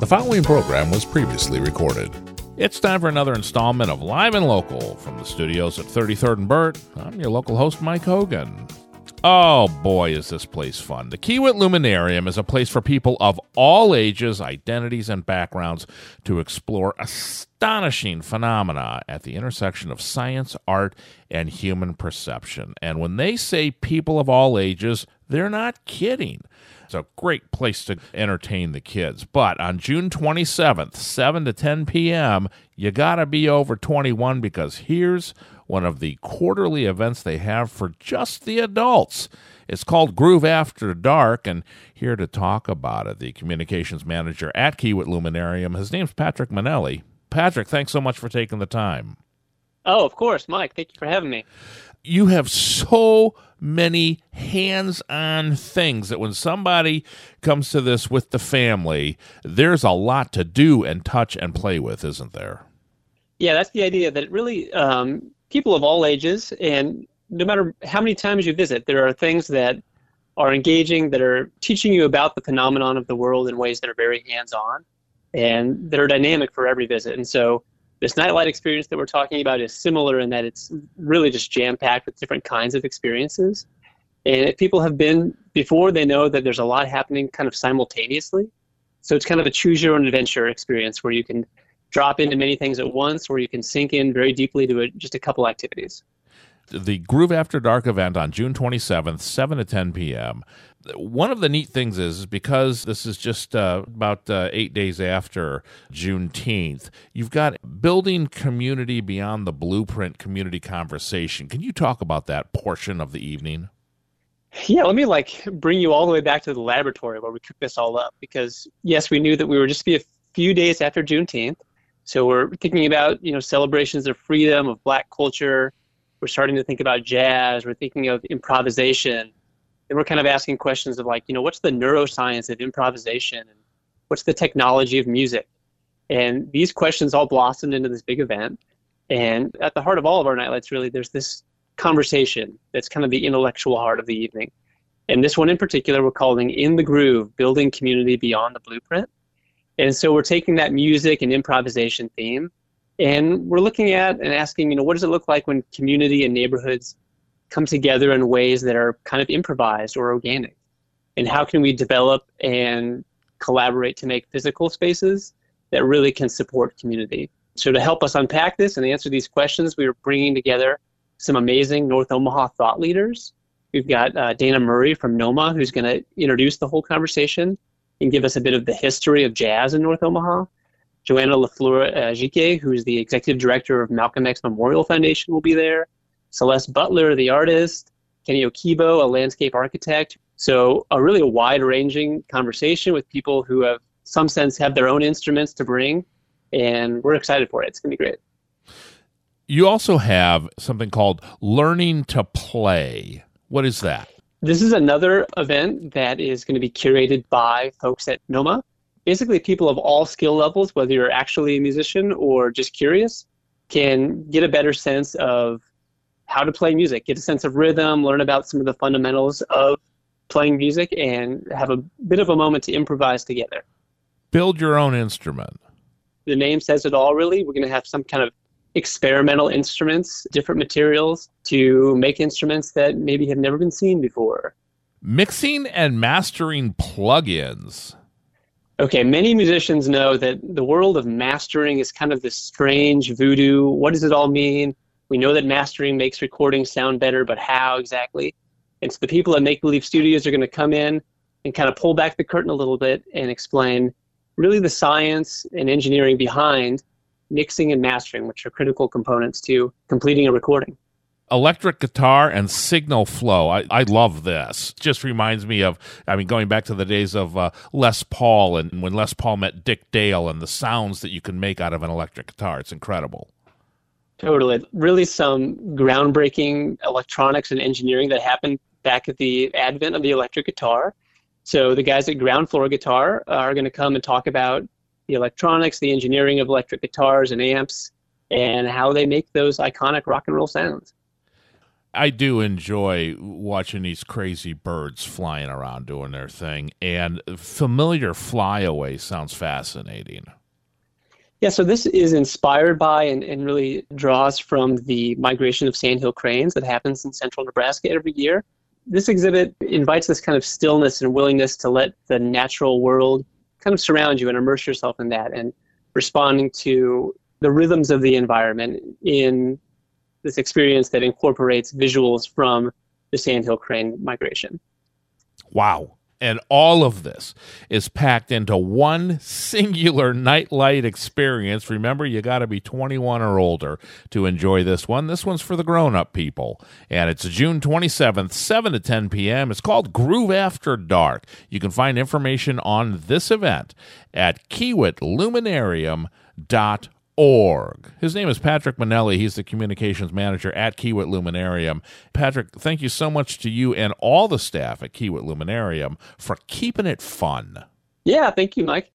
The following program was previously recorded. It's time for another installment of Live and Local from the studios at 33rd and Burt. I'm your local host, Mike Hogan. Oh boy, is this place fun. The Kiewit Luminarium is a place for people of all ages, identities, and backgrounds to explore astonishing phenomena at the intersection of science, art, and human perception. And when they say people of all ages, they're not kidding. It's a great place to entertain the kids. But on June 27th, 7 to 10 p.m., you got to be over 21 because here's one of the quarterly events they have for just the adults. It's called Groove After Dark, and here to talk about it, the communications manager at Kiewit Luminarium. His name's Patrick Manelli. Patrick, thanks so much for taking the time. Oh, of course, Mike. Thank you for having me. You have so many hands-on things that when somebody comes to this with the family, there's a lot to do and touch and play with, isn't there? Yeah, that's the idea, that really people of all ages, and no matter how many times you visit, there are things that are engaging, that are teaching you about the phenomenon of the world in ways that are very hands-on and that are dynamic for every visit. And so this nightlight experience that we're talking about is similar in that it's really just jam-packed with different kinds of experiences. And if people have been before, they know that there's a lot happening kind of simultaneously. So it's kind of a choose-your-own-adventure experience where you can drop into many things at once, or you can sink in very deeply to just a couple activities. The Groove After Dark event on June 27th, 7 to 10 p.m. One of the neat things is because this is just about 8 days after Juneteenth, you've got Building Community Beyond the Blueprint Community Conversation. Can you talk about that portion of the evening? Yeah, let me bring you all the way back to the laboratory where we cooked this all up, because yes, we knew that we were just be a few days after Juneteenth. So we're thinking about, celebrations of freedom, of Black culture. We're starting to think about jazz. We're thinking of improvisation. And we're kind of asking questions of what's the neuroscience of improvisation? And what's the technology of music? And these questions all blossomed into this big event. And at the heart of all of our nightlights, really, there's this conversation that's kind of the intellectual heart of the evening. And this one in particular, we're calling In the Groove, Building Community Beyond the Blueprint. And so we're taking that music and improvisation theme, and we're looking at and asking, what does it look like when community and neighborhoods come together in ways that are kind of improvised or organic? And how can we develop and collaborate to make physical spaces that really can support community? So to help us unpack this and answer these questions, we are bringing together some amazing North Omaha thought leaders. We've got Dana Murray from NOMA, who's going to introduce the whole conversation and give us a bit of the history of jazz in North Omaha. Joanna LaFleur-Gique, who's the executive director of Malcolm X Memorial Foundation, will be there. Celeste Butler, the artist. Kenny Okibo, a landscape architect. So a really wide-ranging conversation with people who have some sense have their own instruments to bring, and we're excited for it. It's going to be great. You also have something called Learning to Play. What is that? This is another event that is going to be curated by folks at NOMA. Basically, people of all skill levels, whether you're actually a musician or just curious, can get a better sense of how to play music, get a sense of rhythm, learn about some of the fundamentals of playing music, and have a bit of a moment to improvise together. Build your own instrument. The name says it all, really. We're going to have some kind of experimental instruments, different materials to make instruments that maybe have never been seen before. Mixing and mastering plugins. Okay, many musicians know that the world of mastering is kind of this strange voodoo. What does it all mean? We know that mastering makes recordings sound better, but how exactly? And so the people at Make Believe Studios are going to come in and kind of pull back the curtain a little bit and explain really the science and engineering behind mixing and mastering, which are critical components to completing a recording. Electric guitar and signal flow. I love this. Just reminds me of, going back to the days of Les Paul, and when Les Paul met Dick Dale, and the sounds that you can make out of an electric guitar. It's incredible. Totally. Really some groundbreaking electronics and engineering that happened back at the advent of the electric guitar. So the guys at Ground Floor Guitar are going to come and talk about the electronics, the engineering of electric guitars and amps, and how they make those iconic rock and roll sounds. I do enjoy watching these crazy birds flying around doing their thing, and familiar flyaway sounds fascinating. Yeah, so this is inspired by and really draws from the migration of sandhill cranes that happens in central Nebraska every year. This exhibit invites this kind of stillness and willingness to let the natural world kind of surround you and immerse yourself in that, and responding to the rhythms of the environment in this experience that incorporates visuals from the sandhill crane migration. Wow. And all of this is packed into one singular nightlight experience. Remember, you got to be 21 or older to enjoy this one. This one's for the grown-up people. And it's June 27th, 7 to 10 p.m. It's called Groove After Dark. You can find information on this event at kiewitluminarium.org. His name is Patrick Manelli. He's the communications manager at Kiewit Luminarium. Patrick, thank you so much to you and all the staff at Kiewit Luminarium for keeping it fun. Yeah, thank you, Mike.